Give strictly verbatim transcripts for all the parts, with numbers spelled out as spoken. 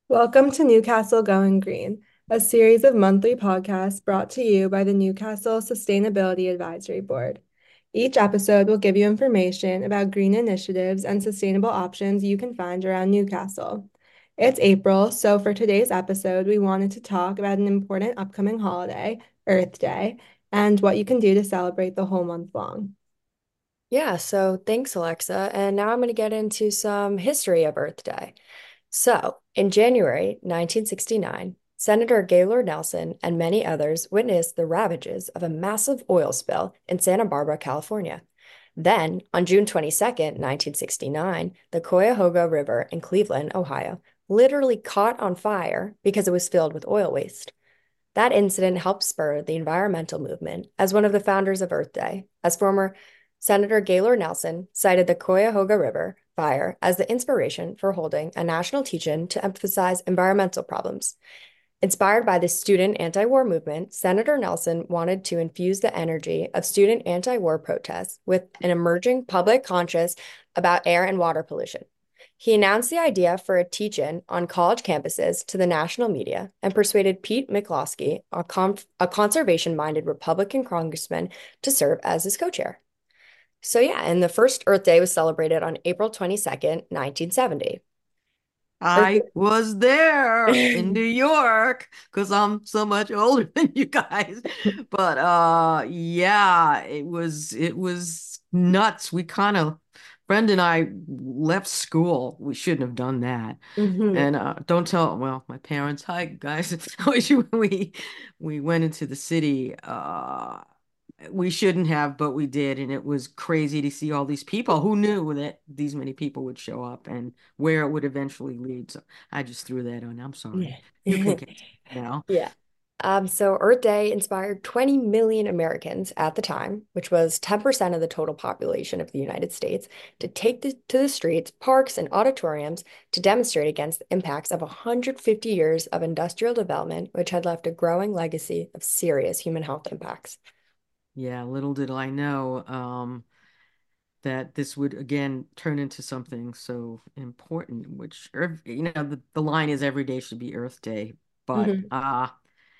Welcome to Newcastle Going Green, a series of monthly podcasts brought to you by the Newcastle Sustainability Advisory Board. Each episode will give you information about green initiatives and sustainable options you can find around Newcastle. It's April, so for today's episode, we wanted to talk about an important upcoming holiday, Earth Day, and what you can do to celebrate the whole month long. Yeah, so thanks, Alexa. And now I'm going to get into some history of Earth Day. So, in January nineteen sixty-nine, Senator Gaylord Nelson and many others witnessed the ravages of a massive oil spill in Santa Barbara, California. Then, on June twenty-second, nineteen sixty-nine, the Cuyahoga River in Cleveland, Ohio, literally caught on fire because it was filled with oil waste. That incident helped spur the environmental movement as one of the founders of Earth Day, as former Senator Gaylord Nelson cited the Cuyahoga River fire as the inspiration for holding a national teach-in to emphasize environmental problems. Inspired by the student anti-war movement, Senator Nelson wanted to infuse the energy of student anti-war protests with an emerging public conscience about air and water pollution. He announced the idea for a teach-in on college campuses to the national media and persuaded Pete McCloskey, a, a conservation-minded Republican congressman, to serve as his co-chair. So yeah, and the first Earth Day was celebrated on April twenty-second, nineteen seventy. Earth I was there in New Day. York because I'm so much older than you guys. But uh yeah, it was it was nuts. We kind of friend and I left school. We shouldn't have done that. Mhm. And uh don't tell well, my parents, hi guys. I wish we we went into the city. Uh we shouldn't have, but we did, and it was crazy to see all these people. Who knew that these many people would show up and where it would eventually lead? So I just threw that on. I'm sorry. You can get now. Yeah. Um, so Earth Day inspired twenty million Americans at the time, which was ten percent of the total population of the United States, to take the, to the streets, parks, and auditoriums to demonstrate against the impacts of one hundred fifty years of industrial development, which had left a growing legacy of serious human health impacts. Yeah, little did I know um, that this would again turn into something so important, which, Earth- you know, the, the line is every day should be Earth Day. But Mhm. uh,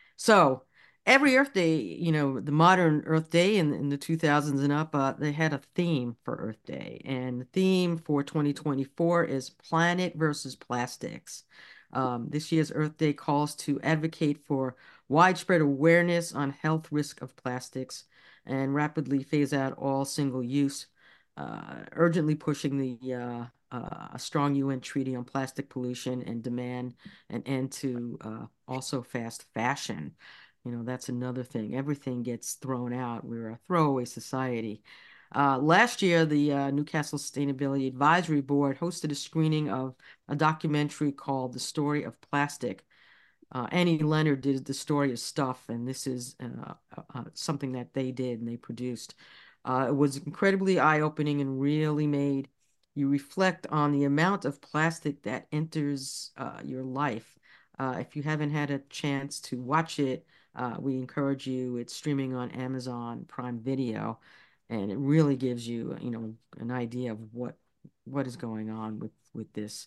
so every Earth Day, you know, the modern Earth Day in, in the two thousands and up, uh, they had a theme for Earth Day. And the theme for twenty twenty-four is Planet versus Plastics. Um, this year's Earth Day calls to advocate for widespread awareness on health risk of plastics and rapidly phase out all single-use, uh, urgently pushing the uh, uh, a strong U N treaty on plastic pollution and demand an end to uh, also fast fashion. You know, that's another thing. Everything gets thrown out. We're a throwaway society. Uh, last year, the uh, Newcastle Sustainability Advisory Board hosted a screening of a documentary called The Story of Plastic. Uh, Annie Leonard did the story of Stuff, and this is uh, uh, uh, something that they did and they produced. Uh, it was incredibly eye-opening and really made you reflect on the amount of plastic that enters uh, your life. Uh, if you haven't had a chance to watch it, uh, we encourage you. It's streaming on Amazon Prime Video, and it really gives you, you know, an idea of what what is going on with with this.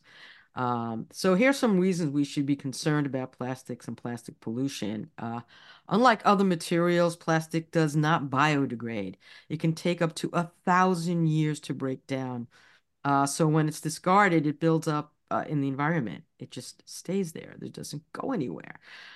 Um, so here's some reasons we should be concerned about plastics and plastic pollution. Uh, unlike other materials, plastic does not biodegrade. It can take up to a thousand years to break down. Uh, so when it's discarded, it builds up uh, in the environment. It just stays there. It doesn't go anywhere.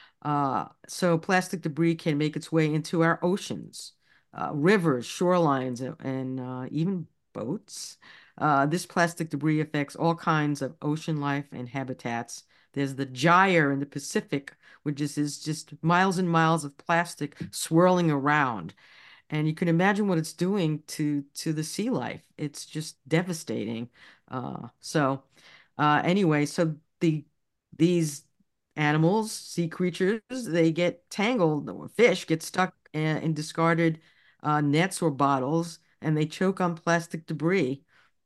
Uh, so plastic debris can make its way into our oceans, uh, rivers, shorelines, and, and uh, even boats. Uh, this plastic debris affects all kinds of ocean life and habitats. There's the gyre in the Pacific, which is, is just miles and miles of plastic swirling around. And you can imagine what it's doing to to the sea life. It's just devastating. Uh, so uh, anyway, so the these animals, sea creatures, they get tangled, or fish get stuck in, in discarded uh, nets or bottles, and they choke on plastic debris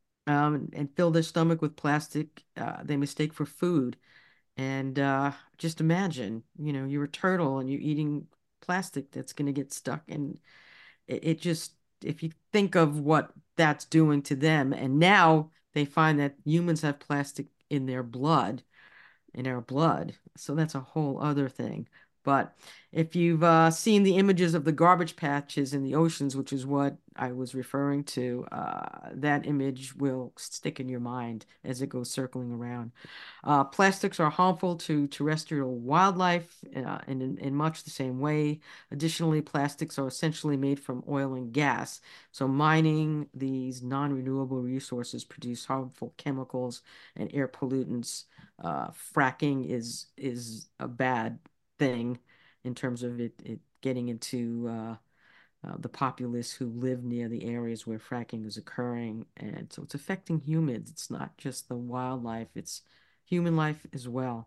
um, and fill their stomach with plastic uh, they mistake for food. And uh, just imagine, you know, you're a turtle and you're eating plastic that's going to get stuck. And it, it just, if you think of what that's doing to them, and now they find that humans have plastic in their blood. in our blood. So that's a whole other thing. But if you've uh, seen the images of the garbage patches in the oceans, which is what I was referring to, uh, that image will stick in your mind as it goes circling around. Uh, plastics are harmful to terrestrial wildlife uh, in, in, in much the same way. Additionally, plastics are essentially made from oil and gas. So mining these non-renewable resources produce harmful chemicals and air pollutants. Uh, fracking is is a bad thing in terms of it, it getting into uh, uh, the populace who live near the areas where fracking is occurring. And so it's affecting humans. It's not just the wildlife, it's human life as well.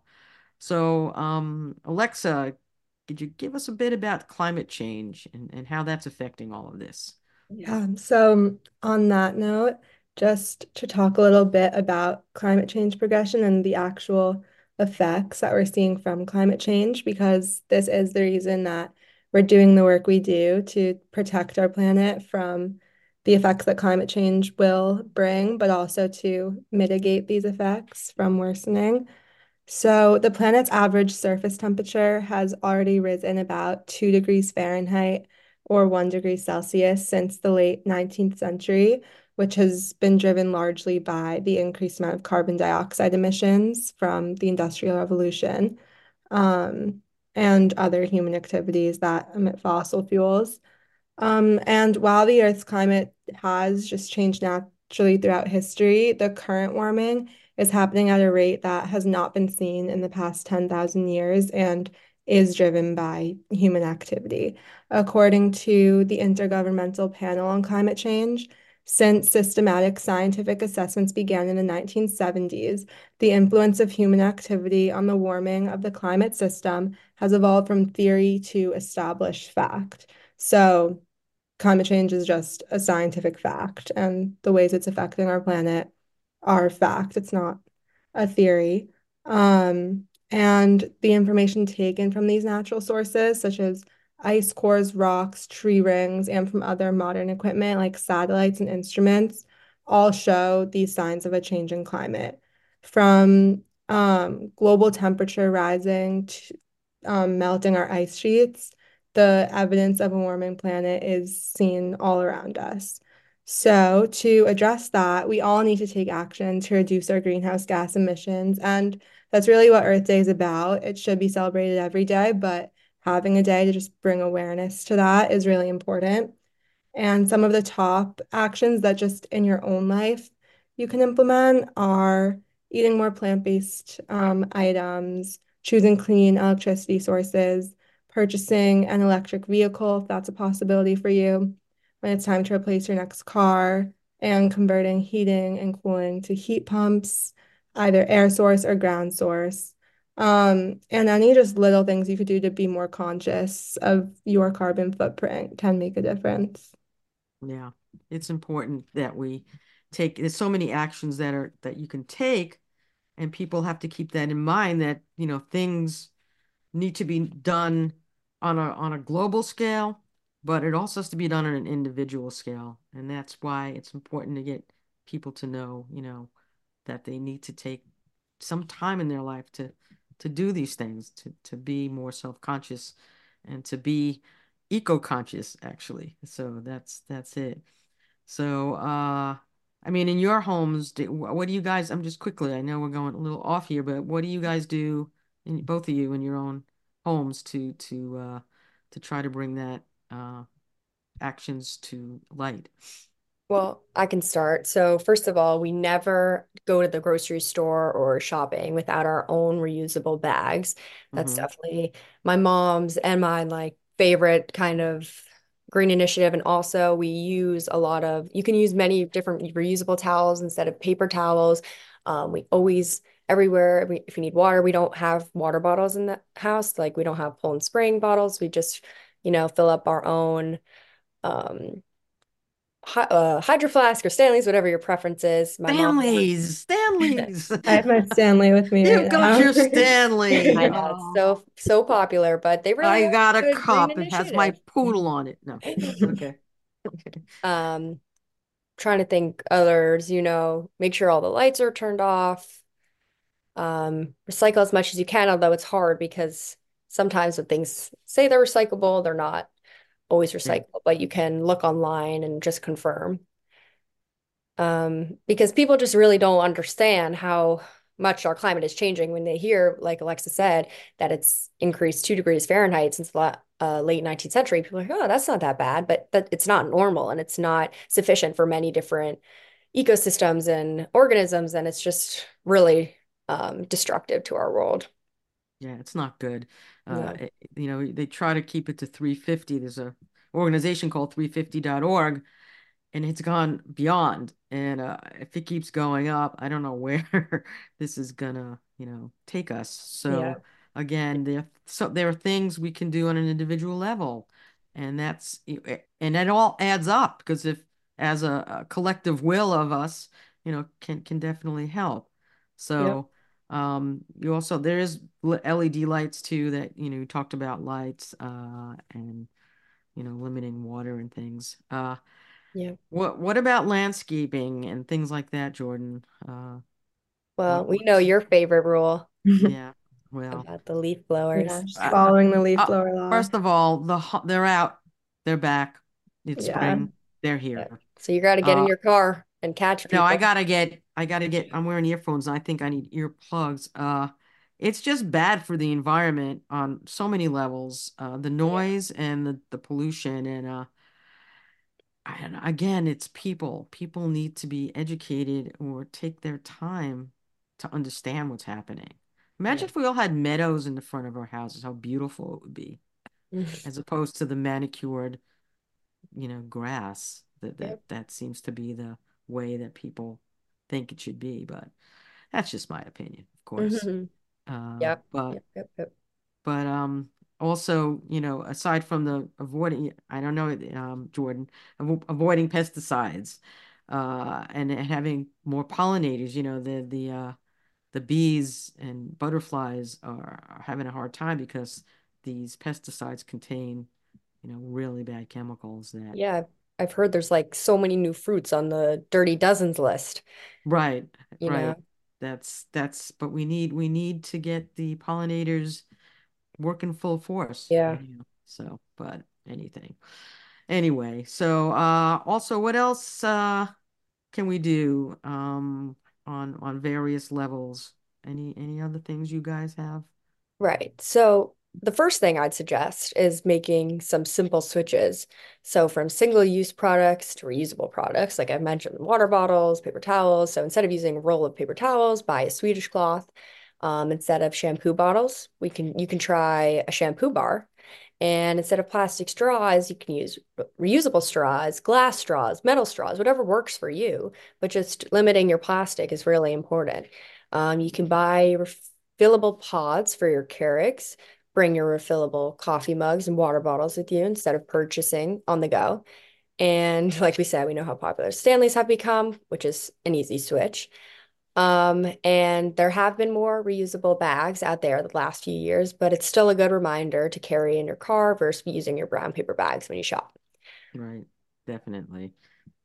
So, um, Alexa, could you give us a bit about climate change and, and how that's affecting all of this? Yeah, so on that note, just to talk a little bit about climate change progression and the actual effects that we're seeing from climate change, because this is the reason that we're doing the work we do to protect our planet from the effects that climate change will bring, but also to mitigate these effects from worsening. So the planet's average surface temperature has already risen about two degrees Fahrenheit or one degree Celsius since the late nineteenth century, which has been driven largely by the increased amount of carbon dioxide emissions from the Industrial Revolution, um, and other human activities that emit fossil fuels. Um, and while the Earth's climate has just changed naturally throughout history, the current warming is happening at a rate that has not been seen in the past ten thousand years and is driven by human activity. According to the Intergovernmental Panel on Climate Change, since systematic scientific assessments began in the nineteen seventies, the influence of human activity on the warming of the climate system has evolved from theory to established fact. So, climate change is just a scientific fact, and the ways it's affecting our planet are fact. It's not a theory. Um, and the information taken from these natural sources, such as ice cores, rocks, tree rings, and from other modern equipment like satellites and instruments, all show these signs of a changing climate. From um, global temperature rising to um, melting our ice sheets, the evidence of a warming planet is seen all around us. So, to address that, we all need to take action to reduce our greenhouse gas emissions. And that's really what Earth Day is about. It should be celebrated every day, but having a day to just bring awareness to that is really important. And some of the top actions that just in your own life you can implement are eating more plant-based um, items, choosing clean electricity sources, purchasing an electric vehicle if that's a possibility for you when it's time to replace your next car, and converting heating and cooling to heat pumps, either air source or ground source. Um, and any just little things you could do to be more conscious of your carbon footprint can make a difference. Yeah, it's important that we take, there's so many actions that are that you can take, and people have to keep that in mind that, you know, things need to be done on a on a global scale, but it also has to be done on an individual scale. And that's why it's important to get people to know, you know, that they need to take some time in their life to to do these things, to to be more self-conscious and to be eco-conscious, actually. So that's that's it. So, uh, I mean, in your homes, do, what do you guys, I'm just quickly, I know we're going a little off here, but what do you guys do, in both of you in your own homes to to uh to try to bring that uh actions to light? Well, I can start. So, first of all, we never go to the grocery store or shopping without our own reusable bags. That's Mm-hmm. definitely my mom's and my like favorite kind of green initiative. And also, we use a lot of, you can use many different reusable towels instead of paper towels. Um, we always, everywhere, we, if you need water, we don't have water bottles in the house. Like, we don't have Poland Spring bottles. We just, you know, fill up our own. Um, hy uh, Hydro Flask or Stanley's, whatever your preference is. My mom, Stanley's, Stanley's. I have my Stanley with me right You've got now. your Stanley. I know it's Oh, so so popular, but they really I are got a a good green cup. It has my initiative. poodle on it. No. Okay. Okay. Um, Trying to think others, you know, make sure all the lights are turned off. Um, recycle as much as you can, although it's hard because sometimes when things say they're recyclable, they're not always Yeah. recyclable, but you can look online and just confirm. Um, because people just really don't understand how much our climate is changing when they hear, like Alexa said, that it's increased two degrees Fahrenheit since the la- uh, late nineteenth century. People are like, oh, that's not that bad, but but it's not normal and it's not sufficient for many different ecosystems and organisms, and it's just really um, destructive to our world. Yeah, it's not good. Uh, No. it- you know, they try to keep it to three fifty. There's a organization called three fifty dot org, and it's gone beyond. And uh, if it keeps going up, I don't know where this is gonna, you know, take us. Yeah. So again, there so there are things we can do on an individual level, and that's and it all adds up because if as a, a collective will of us, you know, can can definitely help. Yep. So um, you also there is L E D lights too that you know you talked about lights uh, and you know limiting water and things. Uh, Yeah. what what about landscaping and things like that, Jordan? Uh, Well, what we know what's your favorite rule yeah, well, about the leaf Yeah, blowers. just I, I, following the leaf uh, blower law. first of all, the ho- they're out, they're back. It's Yeah. spring, they're Yeah. here. So you got to get in Uh, your car and catch no, I people. gotta get, I gotta get. I'm wearing earphones, and I think I need earplugs. Uh, it's just bad for the environment on so many levels. Uh, the Yeah. noise and the the pollution, and uh. And again, it's people. People need to be educated or take their time to understand what's happening. Imagine Yeah. if we all had meadows in the front of our houses, how beautiful it would be, as opposed to the manicured, you know, grass. That that Yep. that seems to be the way that people think it should be, but that's just my opinion, of course. Mhm. Uh, Yep. but Yep. Yep. Yep. but um, also, you know, aside from the avoiding, I don't know, um, Jordan, avo avoiding pesticides, uh, and, and having more pollinators, you know, the the uh, the bees and butterflies are, are having a hard time because these pesticides contain, you know, really bad chemicals that, Yeah. I've I've heard there's like so many new fruits on the Dirty Dozens list, right, you right. know? That's that's, but we need we need to get the pollinators working full force, Yeah. you know, so, but anything. Anyway, so uh also what else uh can we do um on on various levels? Any any other things you guys have? Right. So the first thing I'd suggest is making some simple switches. So from single-use products to reusable products, like I mentioned, water bottles, paper towels. So instead of using a roll of paper towels, buy a Swedish cloth. Um, instead of shampoo bottles, we can you can try a shampoo bar. And instead of plastic straws, you can use reusable straws, glass straws, metal straws, whatever works for you. But just limiting your plastic is really important. Um, you can buy refillable pods for your Keurigs. Bring your refillable coffee mugs and water bottles with you instead of purchasing on the go. And like we said, we know how popular Stanleys have become, which is an easy switch. Um, and there have been more reusable bags out there the last few years, but it's still a good reminder to carry in your car versus using your brown paper bags when you shop. Right, definitely.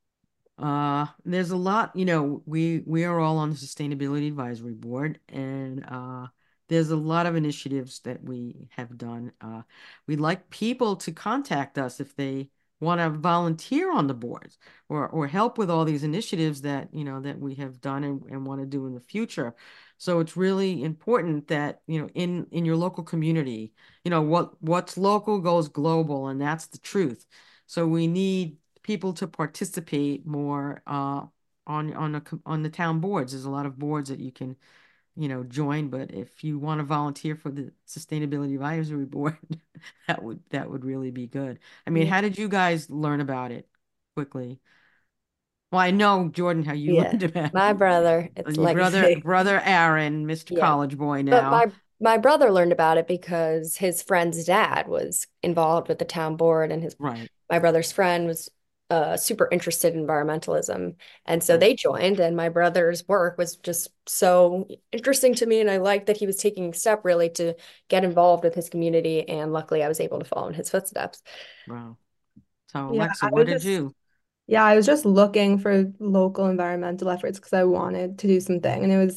Uh, there's a lot, you know, we we are all on the Sustainability Advisory Board, and uh, there's a lot of initiatives that we have done. Uh, we'd like people to contact us if they want to volunteer on the boards or or help with all these initiatives that, you know, that we have done and, and want to do in the future. So it's really important that, you know, in in your local community, you know, what what's local goes global, and that's the truth. So we need people to participate more uh, on on a, on the town boards. There's a lot of boards that you can, you know, join, but if you want to volunteer for the Sustainability Advisory Board, that would that would really be good. I mean, Yeah. how did you guys learn about it quickly? Well, I know, Jordan, how you Yeah. learned about My it. brother, it's Your brother, legacy. brother Aaron, mister Yeah. College Boy But now. my my brother learned about it because his friend's dad was involved with the town board, and his Right, my brother's friend was uh, super interested in environmentalism, and so right, they joined. And my brother's work was just so interesting to me, and I liked that he was taking a step really to get involved with his community. And luckily, I was able to follow in his footsteps. wow. So, Yeah, Alexa, I what was did just you? yeah, I was just looking for local environmental efforts because I wanted to do something. And it was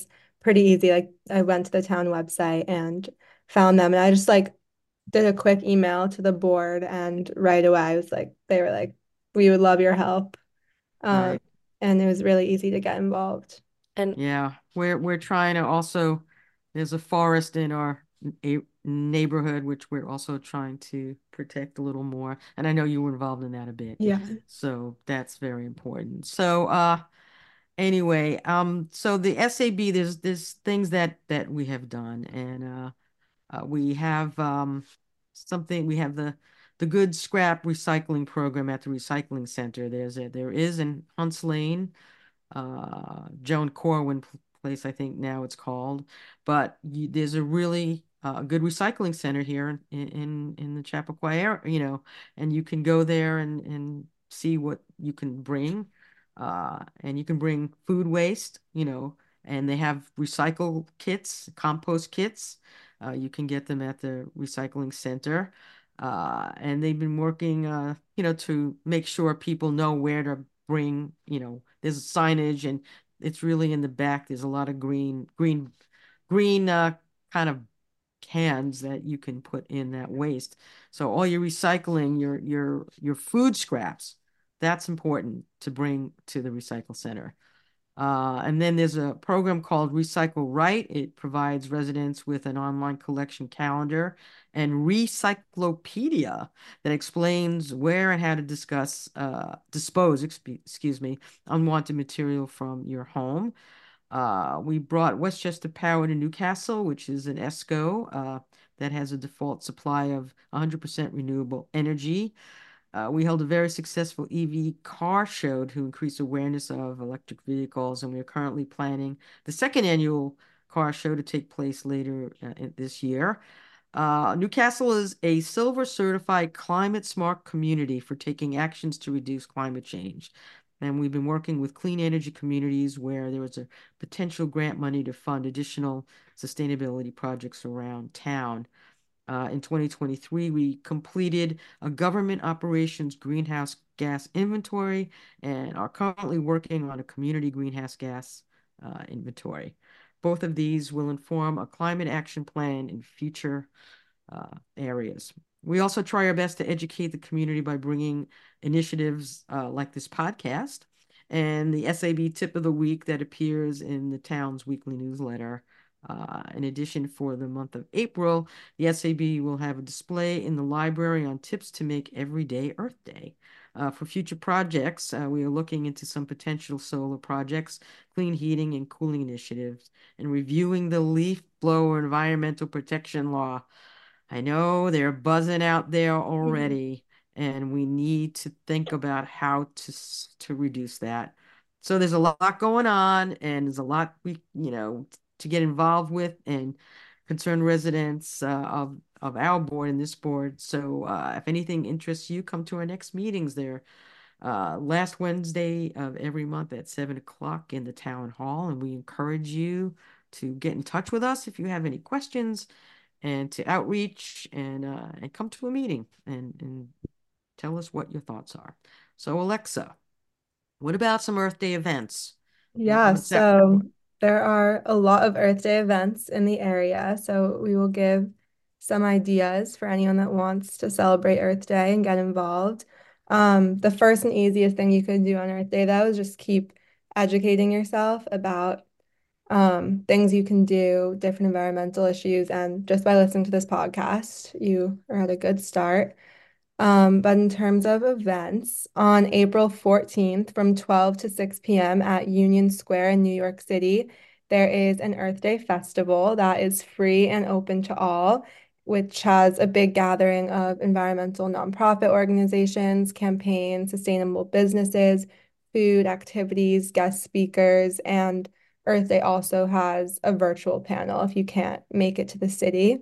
pretty easy. Like I went to the town website and found them, and I just like did a quick email to the board, and right away I was like, they were like, we would love your help. Um, Right. and it was really easy to get involved. And Yeah, we're we're trying to also, there's a forest in our a neighborhood which we're also trying to protect a little more. And I know you were involved in that a bit. Yeah. So that's very important. So uh anyway, um so the S A B, there's there's things that that we have done, and uh, uh we have um something we have the the good scrap recycling program at the recycling center. There's a there is in Hunts Lane, uh, Joan Corwin place, I think now it's called. But you, there's a really uh, good recycling center here in in, in the Chappaqua area, you know, and you can go there and and see what you can bring, uh, and you can bring food waste, you know, and they have recycle kits, compost kits. Uh, you can get them at the recycling center. Uh, and they've been working, uh, you know, to make sure people know where to bring, you know, there's signage, and it's really in the back. There's a lot of green, green, green uh, kind of cans that you can put in that waste. So all your recycling, your your your food scraps, that's important to bring to the recycle center. Uh, and then there's a program called Recycle Right. It provides residents with an online collection calendar and Recyclopedia that explains where and how to discuss, uh, dispose, exp- excuse me, unwanted material from your home. Uh, we brought Westchester Power to Newcastle, which is an ESCO uh, that has a default supply of one hundred percent renewable energy. Uh, we held a very successful E V car show to increase awareness of electric vehicles, and we are currently planning the second annual car show to take place later uh, in- this year. Uh, Newcastle is a silver certified climate smart community for taking actions to reduce climate change. And we've been working with clean energy communities where there was a potential grant money to fund additional sustainability projects around town. Uh, in twenty twenty-three, we completed a government operations greenhouse gas inventory and are currently working on a community greenhouse gas uh, inventory. Both of these will inform a climate action plan in future uh, areas. We also try our best to educate the community by bringing initiatives uh, like this podcast and the S A B tip of the week that appears in the town's weekly newsletter. Uh, in addition, for the month of April, the S A B will have a display in the library on tips to make every day Earth Day. Uh, for future projects, uh, we are looking into some potential solar projects, clean heating and cooling initiatives, and reviewing the leaf blower environmental protection law. I know they're buzzing out there already, and we need to think about how to to reduce that. So there's a lot going on, and there's a lot we, you know, to get involved with, and concerned residents uh, of of our board and this board. So uh, if anything interests you, come to our next meetings there. Uh, last Wednesday of every month at seven o'clock in the town hall, and we encourage you to get in touch with us if you have any questions, and to outreach, and uh, and come to a meeting and and tell us what your thoughts are. So Alexa, what about some Earth Day events? What Yeah, what's that? so What, there are a lot of Earth Day events in the area. So we will give some ideas for anyone that wants to celebrate Earth Day and get involved. Um, the first and easiest thing you could do on Earth Day, though, is just keep educating yourself about um, things you can do, different environmental issues, and just by listening to this podcast, you are at a good start. Um, but in terms of events, on April fourteenth from twelve to six p m at Union Square in New York City, there is an Earth Day festival that is free and open to all, which has a big gathering of environmental nonprofit organizations, campaigns, sustainable businesses, food, activities, guest speakers, and Earth Day also has a virtual panel if you can't make it to the city.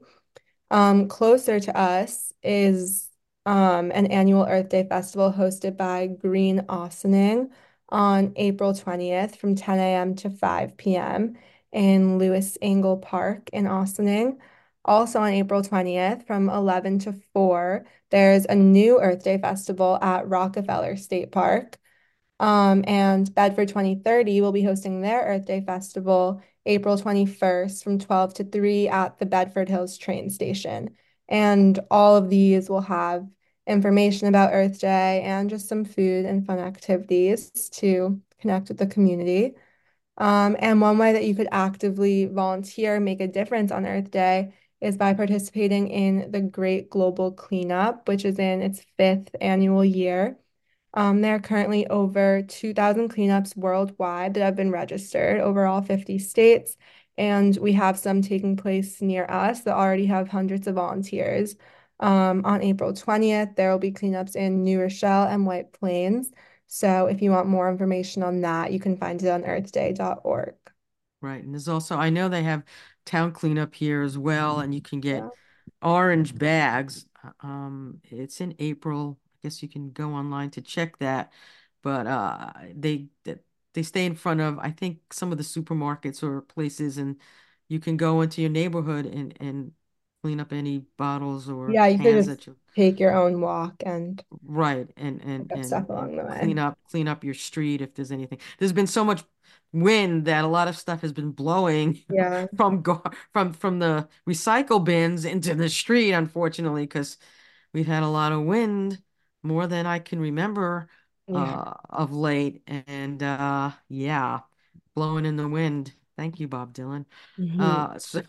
Um, closer to us is um, an annual Earth Day festival hosted by Green Austining on April twentieth from ten a m to five p m in Lewis Angle Park in Austining. Also on April twentieth from eleven to four, there's a new Earth Day festival at Rockefeller State Park. Um, and Bedford twenty thirty will be hosting their Earth Day Festival April twenty-first from twelve to three at the Bedford Hills train station. And all of these will have information about Earth Day and just some food and fun activities to connect with the community. Um, and one way that you could actively volunteer, make a difference on Earth Day is by participating in the Great Global Cleanup, which is in its fifth annual year. Um, there are currently over two thousand cleanups worldwide that have been registered over all fifty states. And we have some taking place near us that already have hundreds of volunteers. Um, on April twentieth, there will be cleanups in New Rochelle and White Plains. So if you want more information on that, you can find it on earth day dot org. Right. And there's also, I know they have town cleanup here as well, and you can get Yeah. orange bags. Uh, Um, it's in April. I guess you can go online to check that. But uh they they they stay in front of, I think, some of the supermarkets or places, and you can go into your neighborhood and and clean up any bottles or Yeah, you could cans just that you. take your own walk and Right, and and pick up and stuff and along the way. clean up clean up your street if there's anything. There's been so much wind that a lot of stuff has been blowing Yeah. from go from from the recycle bins into the street, unfortunately, because we've had a lot of wind, more than I can remember Yeah. uh of late. And uh yeah, blowing in the wind. Thank you, Bob Dylan. Mhm. Uh, so,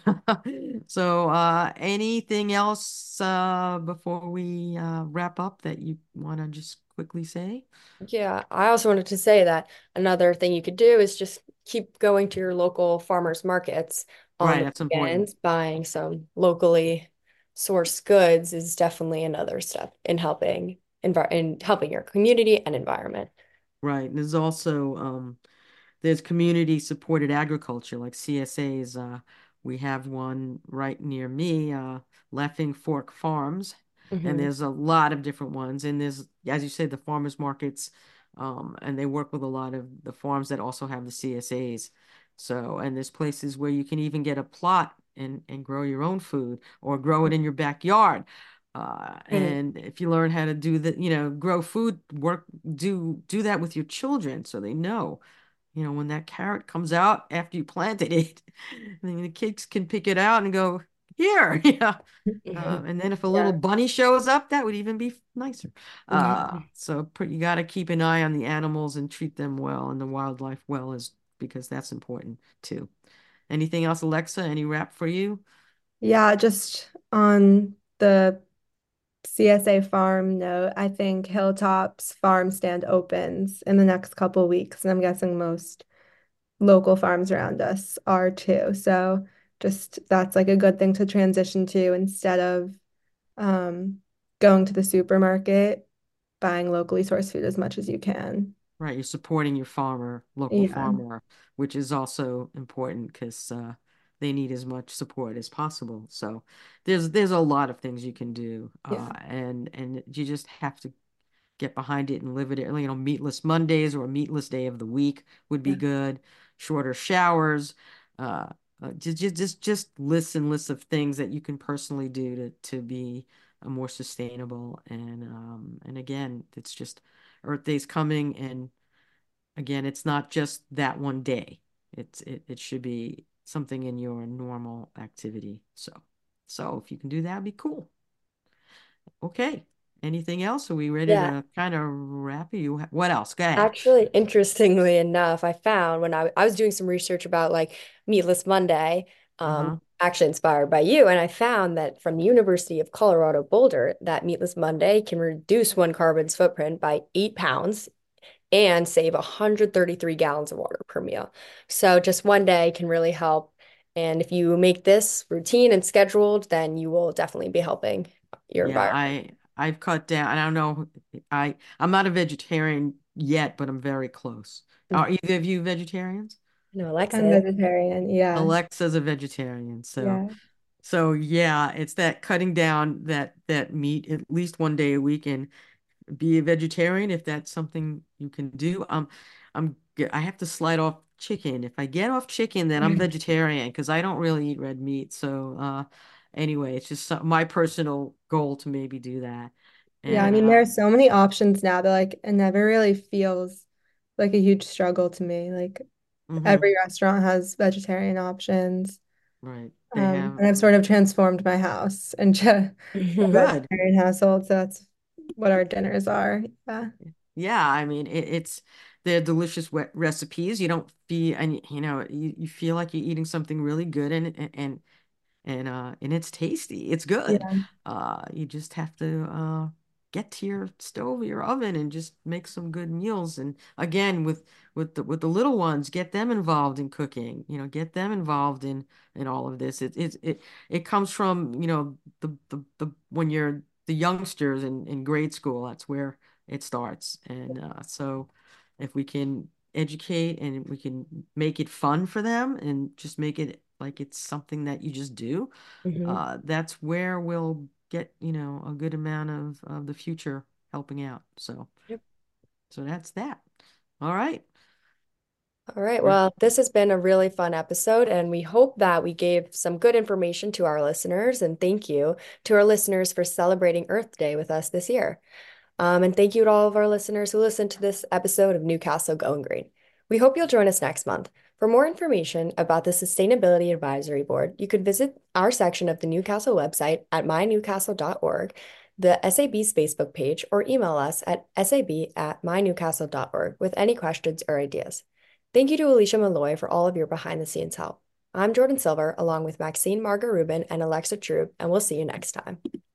so uh, anything else uh, before we uh, wrap up that you want to just quickly say? Yeah, I also wanted to say that another thing you could do is just keep going to your local farmers markets on Right, the that's important. weekends. Buying some locally sourced goods is definitely another step in helping envi in helping your community and environment. Right, and there's also um, there's community supported agriculture like C S As. Uh, we have one right near me, uh, Laughing Fork Farms, and Hmm. there's a lot of different ones. And there's, as you say, the farmers markets, um, and they work with a lot of the farms that also have the C S As. So, and there's places where you can even get a plot and and grow your own food or grow it in your backyard. Uh, And and if you learn how to do the, you know, grow food, work, do do that with your children so they know. You know, when that carrot comes out after you planted it, then the kids can pick it out and go, here. Yeah. Uh, and then if a little yeah. bunny shows up, that would even be nicer. Uh, Mhm. so pretty, you got to keep an eye on the animals and treat them well and the wildlife well, is because that's important too. Anything else, Alexa? Any wrap for you? Yeah, just on the C S A farm note, I think Hilltop's farm stand opens in the next couple weeks, and I'm guessing most local farms around us are too. So just that's like a good thing to transition to instead of um, going to the supermarket, buying locally sourced food as much as you can. Right, you're supporting your farmer, local Yeah. farmer, which is also important because uh, they need as much support as possible. So there's there's a lot of things you can do, uh, Yeah. and and you just have to get behind it and live it. You know, meatless Mondays or a meatless day of the week would be Yeah. good. Shorter showers, uh, uh, just just just just lists and lists of things that you can personally do to to be uh, more sustainable. And um, and again, it's just Earth Day's coming, and again, it's not just that one day. It's it, it should be something in your normal activity. So so if you can do that, it'd be cool. Okay. Anything else? Are we ready Yeah. to kind of wrap you? What else? Go ahead. Actually, interestingly enough, I found when I, I was doing some research about like Meatless Monday, um, Uh-huh. actually inspired by you, and I found that from the University of Colorado Boulder that Meatless Monday can reduce one carbon's footprint by eight pounds and save one hundred thirty-three gallons of water per meal. So just one day can really help. And if you make this routine and scheduled, then you will definitely be helping your Yeah, environment. I I've cut down. I don't know. I I'm not a vegetarian yet, but I'm very close. Are Mhm. either of you vegetarians? No, I'm Alexa. vegetarian. Yeah. Alexa's a vegetarian, so Yeah. so yeah, it's that cutting down that that meat at least one day a week and be a vegetarian if that's something you can do. Um, I'm I have to slide off chicken. If I get off chicken, then I'm vegetarian because I don't really eat red meat. So uh, anyway, it's just some, my personal goal to maybe do that. Yeah, I And mean, there uh, are so many options now that like it never really feels like a huge struggle to me. Like Hmm. every restaurant has vegetarian options. Right. They Um, have and I've sort of transformed my house into a Mhm. good. vegetarian household, so that's what our dinners are. Yeah. Yeah, I mean it, it's they're delicious wet recipes. You don't feel and you know you, you feel like you're eating something really good and and and and uh and it's tasty. It's good. Yeah. Uh you just have to uh get to your stove or your oven and just make some good meals. And again with with the with the little ones, get them involved in cooking, you know, get them involved in in all of this. It it it, it comes from, you know, the, the the when you're the youngsters in, in grade school, that's where it starts. And uh so if we can educate and we can make it fun for them and just make it like it's something that you just do, Mhm. uh, that's where we'll get, you know, a good amount of, of the future helping out. So, Yep. so that's that. All right. All right. We're, Well, this has been a really fun episode, and we hope that we gave some good information to our listeners. And thank you to our listeners for celebrating Earth Day with us this year. Um, and thank you to all of our listeners who listened to this episode of Newcastle Going Green. We hope you'll join us next month. For more information about the Sustainability Advisory Board, you could visit our section of the Newcastle website at my newcastle dot org, the S A B's Facebook page, or email us at sab at my newcastle dot org with any questions or ideas. Thank you to Alicia Malloy for all of your behind the scenes help. I'm Jordan Silver, along with Maxine Margaret Rubin and Alexa Trube, and we'll see you next time.